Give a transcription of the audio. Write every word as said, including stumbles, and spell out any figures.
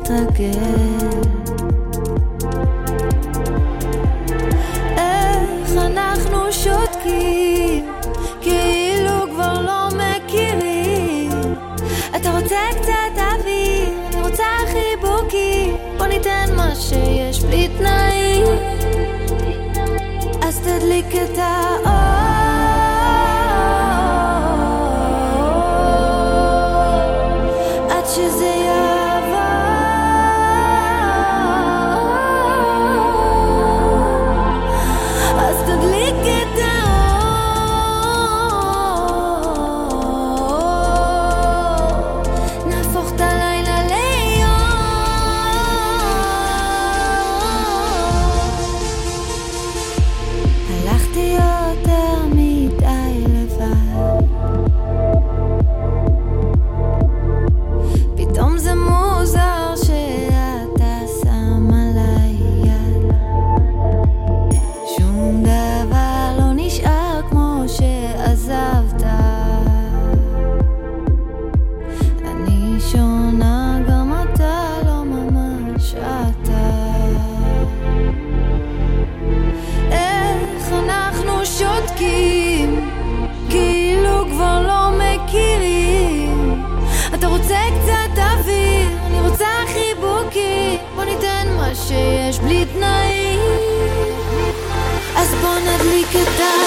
להתרגל. איך אנחנו שותקים כאילו כבר לא מכירים. אתה רוצה קצת אוויר, אני רוצה חיבוקים. בוא ניתן מה שיש בלי תנאים. אז תדליק את האור עד שזה יעבור. אז תדליק את האור, נהפוך את הלילה ליום. הלכתי יותר מדי לבד, פתאום זה מוזר שאתה שם עליי יד. שום דבר לא נשאר כמו שעזבת. אני שונה, גם אתה לא ממש אתה. איך אנחנו שותקים כאילו כבר לא מכירים. אתה רוצה קצת אוויר, אני רוצה חיבוקים. בוא ניתן מה שיש בלי תנאים. אז בוא נדליק את ה...